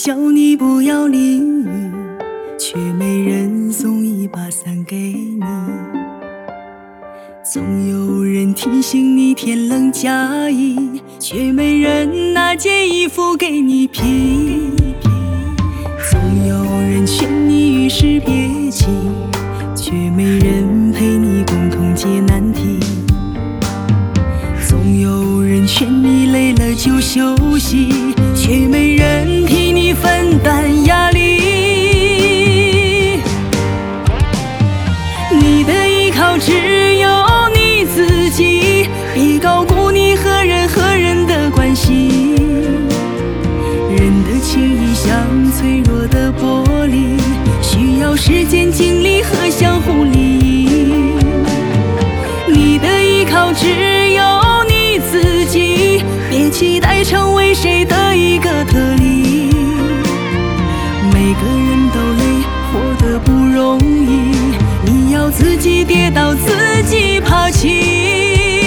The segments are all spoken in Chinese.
叫你不要淋雨，却没人送一把伞给你。总有人提醒你天冷加衣，却没人拿件衣服给你披。总有人劝你遇事别急，却没人陪你共同解难题。总有人劝你累了就休息，却没人替你分担压力。你的依靠只有你自己，别高估你和人的关系。人的情谊像脆弱的玻璃，需要时间、精力和相互利益。你的依靠只有你自己，别期待成为谁的一个特例。每个人都累，活得不容易，你要自己跌倒，自己爬起。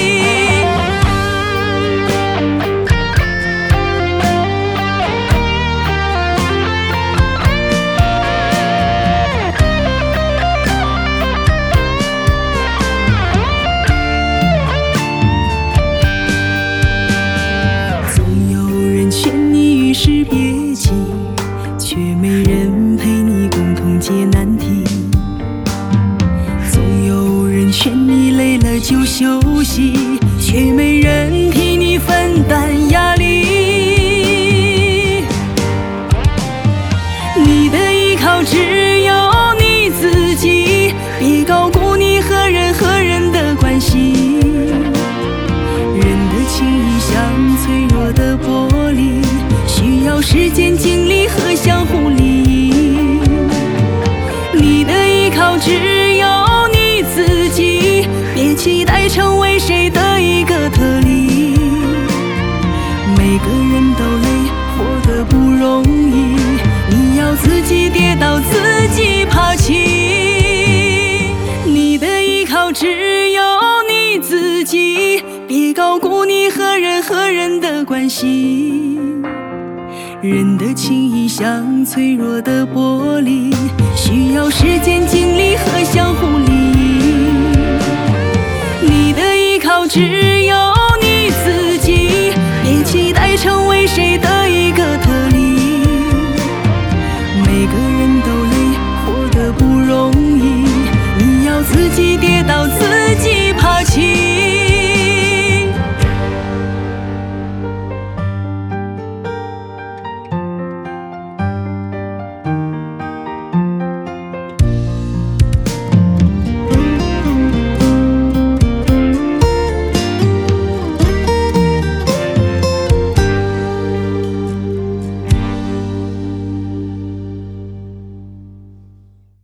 是别急，却没人陪你共同解难题。总有人劝你累了就休息，却没人替你分担压力。你的依靠只有你自己，别高估你和人的关系。人的情谊像脆弱的玻璃，需要时间、精力和相互利益。你的依靠只有你自己，别期待成为谁的一个特例。每个人都累，活得不容易，你要自己跌倒，自己爬起。你的依靠只有你自己，别高估你和人的关系。人的情谊像脆弱的玻璃，需要时间、精力和相互利益。你的依靠只有